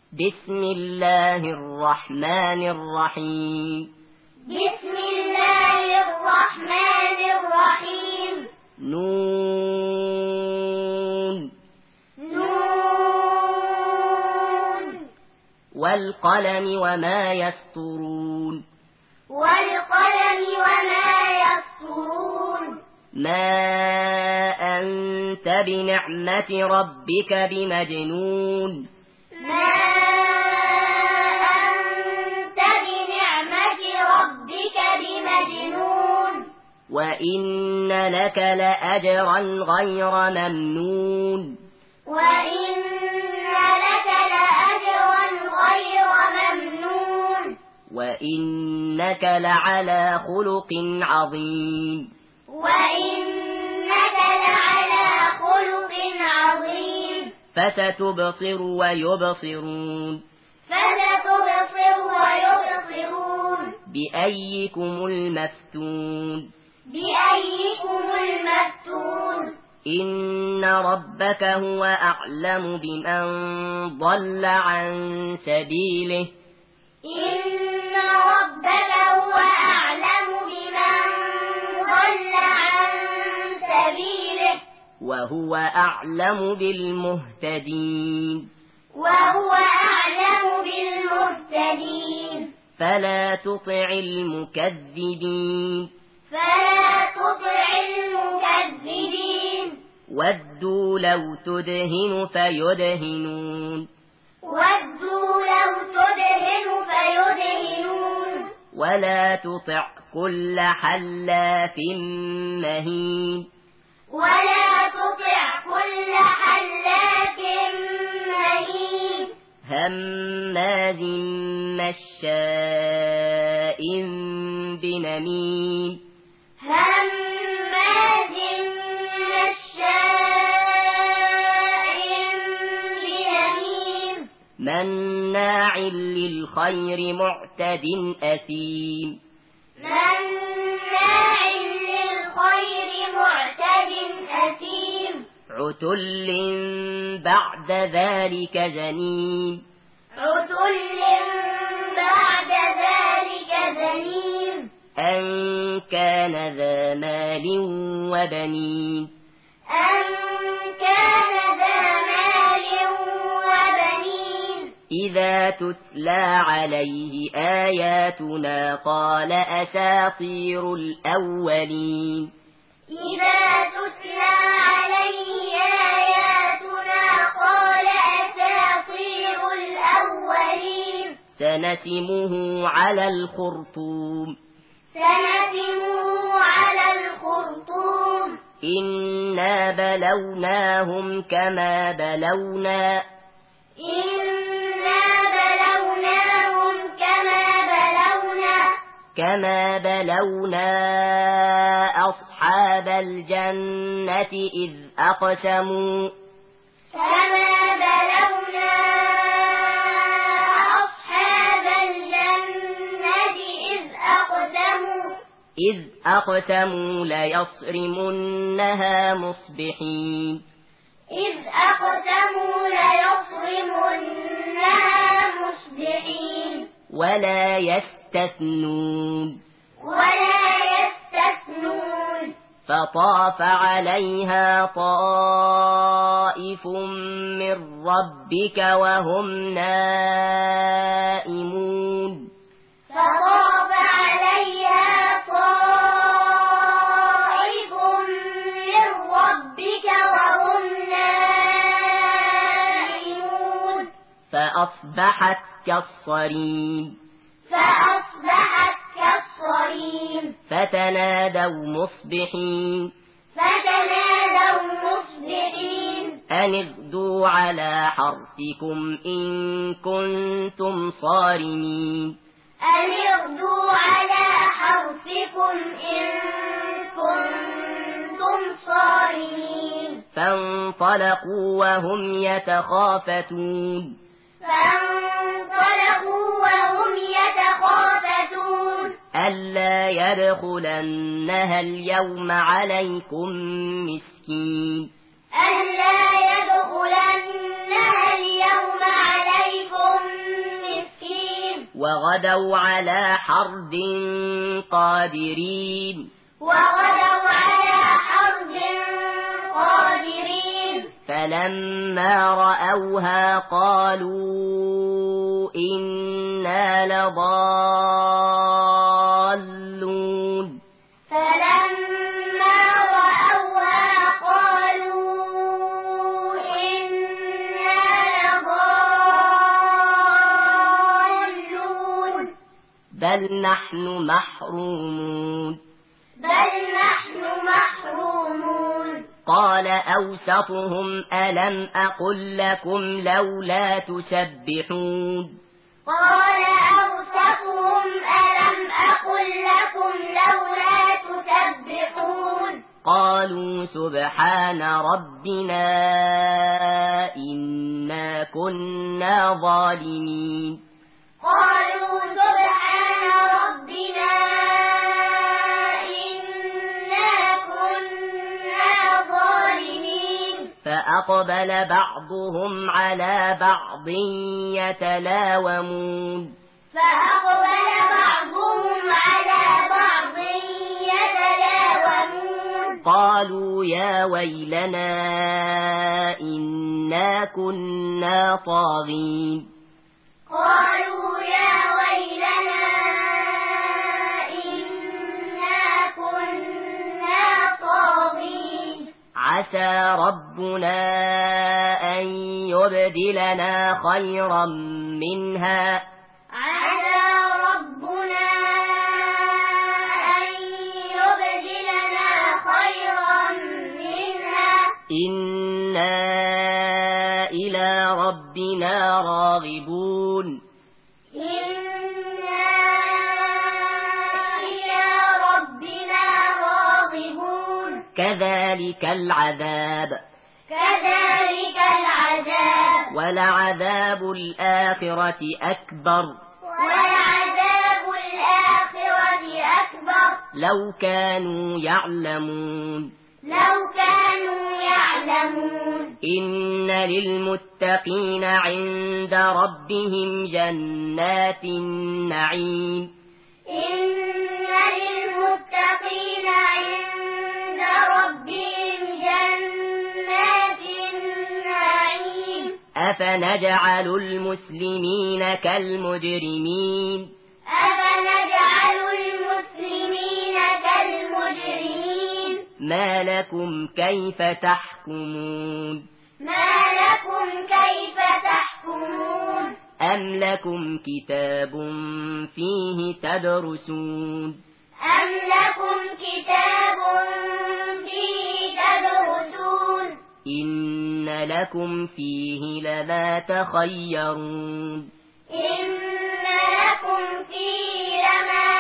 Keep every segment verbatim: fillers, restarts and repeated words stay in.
بسم الله الرحمن الرحيم بسم الله الرحمن الرحيم نون نون والقلم وما يسطرون والقلم وما يسطرون ما أنت بنعمة ربك بمجنون ما أنت بنعمة ربك بمجنون وإن لك لأجرا غير ممنون وإن لك لأجرا غير ممنون وإنك لعلى خلق عظيم وإنك لعلى خلق عظيم فستبصر ويبصرون فستبصر ويبصرون بأيكم المفتون بأيكم المفتون إن ربك هو أعلم بمن ضل عن سبيله إن ربك هو أعلم بمن ضل عن سبيله وهو أعلم بالمهتدين وهو أعلم بالمهتدين فلا تطع المكذبين فلا تطع المكذبين ودوا لو تدهن فيدهنون ودوا لو تدهن فيدهنون ولا تطع كل حلاف مهين ولا تطع كل حلاف مهين هماز مشاء بنميم هماز مشاء بنميم مناع للخير معتد أثيم مناع للخير معتد أثيم عتل بعد ذلك زنيم عتل بعد ذلك زنيم أن كان ذا مال وبنين أن كان ذا مال وبنين إذا تتلى عليه آياتنا قال أساطير الأولين إذا تتلى عليه آياتنا قال أساطير الأولين سنسمه على الخرطوم سنسمه على الخرطوم إنا بلوناهم كما بلونا إنا بلوناهم كما بلونا كما بلونا أصحاب الجنة إذ أقسموا كما بلونا أصحاب الجنة إذ أقسموا إذ أقسموا ليصرمنها مصبحين إذ أقسموا ليصرمنها مصبحين ولا يستثنون ولا يستثنون فطاف عليها طائف من ربك وهم نائمون فطاف عليها طائف من ربك وهم نائمون فأصبحت كالصريم فأصبحت كالصريم فتنادوا مصبحين فتنادوا مصبحين أن اغدوا على حرثكم إن كنتم صارمين أن اغدوا على حرثكم إن كنتم صارمين فانطلقوا وهم يتخافتون فانطلقوا وهم يتخافتون ألا يدخلنها اليوم عليكم مسكين ألا يدخلنها اليوم عليكم وغدوا على حرد قادرين وغدوا على حرد قادرين فلما رأوها قالوا إنا لضالون فلما رأوها قالوا إنا لضالون بل نحن محرومون بل نحن محرومون قال أوسطهم ألم أقل لكم لولا تسبحون قال أوسطهم ألم أقل لكم لولا تسبحون قالوا سبحان ربنا إنا كنا ظالمين قالوا سبحان ربنا إنا كنا ظالمين فأقبل بعضهم على بعض يتلاومون فأقبل بعضهم على بعض يتلاومون قالوا يا ويلنا إنا كنا طاغين قالوا يا ويلنا إنا كنا طاغين عسى ربنا أن يبدلنا خيرا منها عسى ربنا أن يبدلنا خيرا منها إنا إلى ربنا راغبون إنا إلى ربنا راغبون كذلك العذاب كذلك العذاب ولعذاب الآخرة أكبر ولعذاب الآخرة أكبر لو كانوا يعلمون لو كانوا يعلمون إن للمتقين عند ربهم جنات النعيم إن للمتقين عند ربهم جنات النعيم أفنجعل المسلمين كالمجرمين أفنجعل المسلمين كالمجرمين ما لكم كيف تحكمون ما لكم كيف تحكمون أم لكم كتاب فيه تدرسون أم لكم كتاب فيه تدرسون إن لكم فيه لما تخيرون إن لكم فيه لما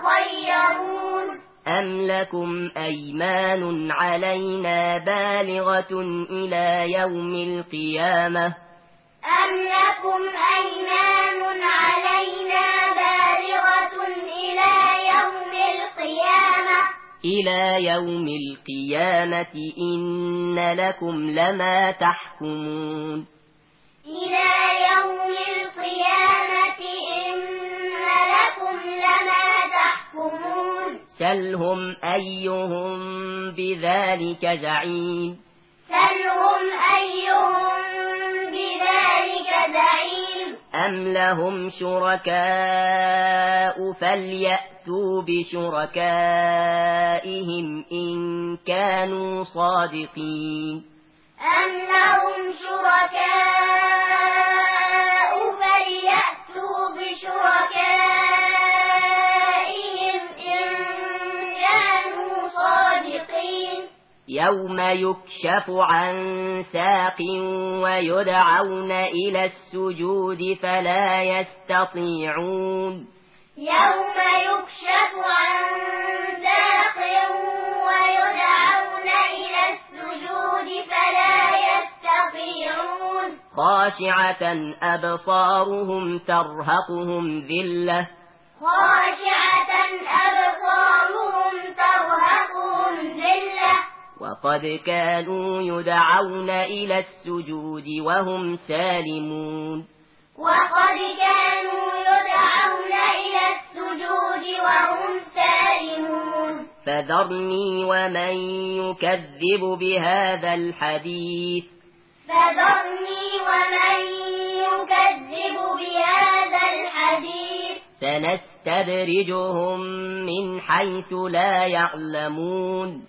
تخيرون أم لكم أيمان علينا بالغة إلى يوم القيامة أم لكم أيمان علينا بالغة إلى يوم القيامة إلى يوم القيامة إن لكم لما تحكمون إلى يوم القيامة إن لكم لما تحكمون سلهم أيهم بذلك زعيم سلهم أيهم بذلك زعيم أم لهم شركاء فليأتوا بشركائهم إن كانوا صادقين أم لهم شركاء فليأتوا بشركائهم إن كانوا صادقين يوم يكشف عن ساق ويدعون إلى السجود فلا يستطيعون يوم يكشف عن ساق ويدعون إلى السجود فلا يستطيعون خاشعة أبصارهم ترهقهم ذلة خاشعة أبصارهم ترهقهم ذلة وقد كانوا يدعون إلى السجود وهم سالمون وقد كانوا يدعون فذرني ومن يكذب بهذا الحديث فذرني ومن يكذب بهذا الحديث سنستدرجهم من حيث لا يعلمون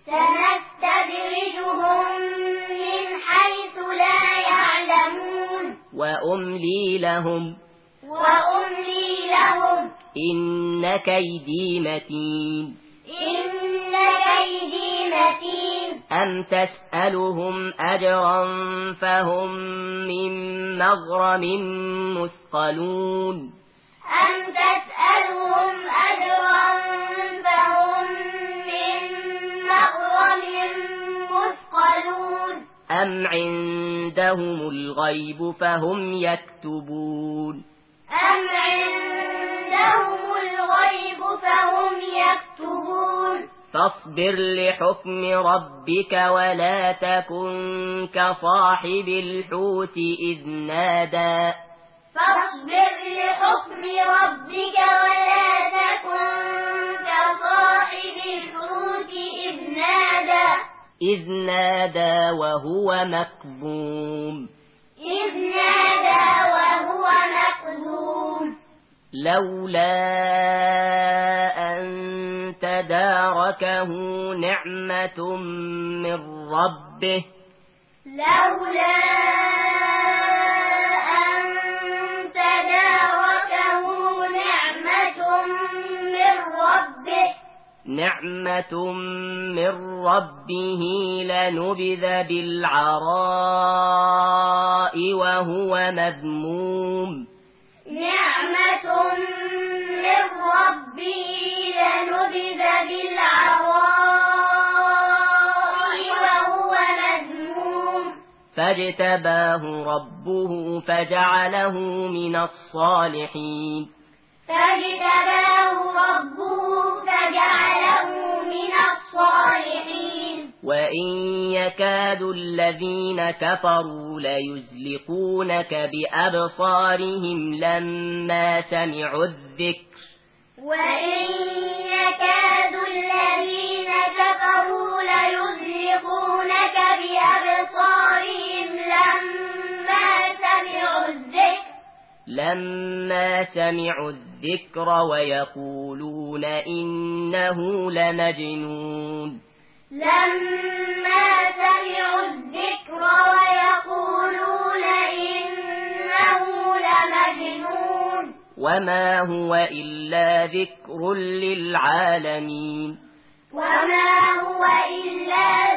سنستدرجهم من حيث لا يعلمون وأملي لهم وأملي لهم إن كيدي متين إن كيدي متين أم تسألهم أجرا فهم من مغرم مثقلون أم تسألهم أجرا فهم من مغرم مثقلون أم عندهم الغيب فهم يكتبون أم عندهم الغيب فهم يكتبون فاصبر لحكم ربك ولا تكن كصاحب الحوت إذ نادى فاصبر لحكم ربك ولا تكن كصاحب الحوت إذ نادى إذ نادى وهو مكظوم إذ نادى وهو مكظوم لولا أن تداركه نعمة من ربه لولا أن تداركه نعمة من ربه نعمة من ربه لنبذ بالعراء وهو مذموم نعمة من ربه لنبذ بالعراء وهو مذموم فاجتباه ربه فجعله من الصالحين فاجتباه ربه فجعله من الصالحين وإن يكاد الذين كفروا ليزلقونك بأبصارهم لما سمعوا الذكر وإن يكاد الذين كفروا ليزلقونك بأبصارهم لما سمعوا الذكر لما سمعوا الذكر ويقولون إنه لمجنون لما سمعوا الذكر ويقولون إنه لمجنون وما هو إلا ذكر للعالمين وما هو إلا